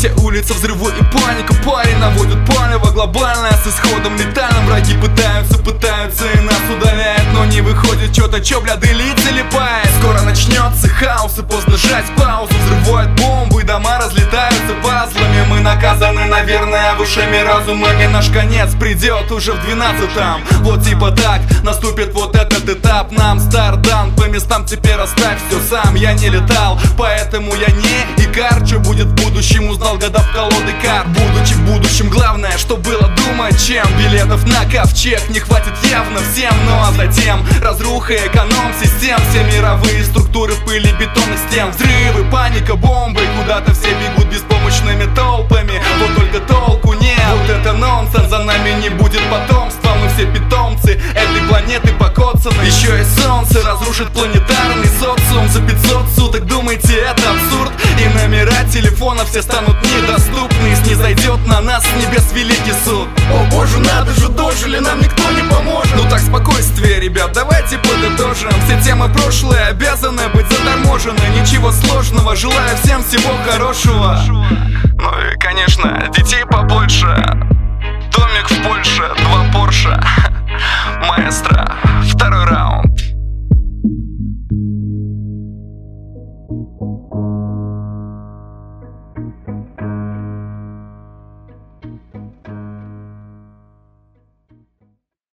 Все улицы взрывы и паника. Парень наводит палево глобальное с исходом летальным. Враги пытаются и нас удаляют, но не выходит что-то, чё, бля, делиться липает. Скоро начнется хаос и поздно жать паузу. Взрывают бомбы, дома разлетаются пазлами. Мы наказаны, наверное, высшими разумами. Наш конец придет уже в 12-м. Вот типа так наступит вот этот этап. Нам старт дан, по местам теперь оставь все сам. Я не летал, поэтому я не икар. Что будет в будущем, узнал, гадав колоды карт. Будучи в будущем, главное, что было, думать чем. Билетов на ковчег не хватит явно всем. Ну а затем разруха эконом-систем. Все мировые структуры пыли бетонных стен. Взрывы, паника, бомбы. Куда-то все бегут беспомощными толпами. Вот только толку нет. Вот это нонсенс, за нами не будет потомства. Мы все питомцы этой планеты покоцаны. Еще и солнце разрушит планетарный социум за 500 суток. Думаете, это абсурд? И номера телефонов все станут недоступны. И снизойдет на нас с небес великий суд. О боже, надо же, дожили, нам никто не поможет. Ну так, спокойствие, ребят, давайте подытожим. Все темы прошлые обязаны быть заторможены. Ничего сложного, желаю всем всего хорошего. Ну и, конечно, детей побольше. Домик в Польше, 2 Порше. Маэстро.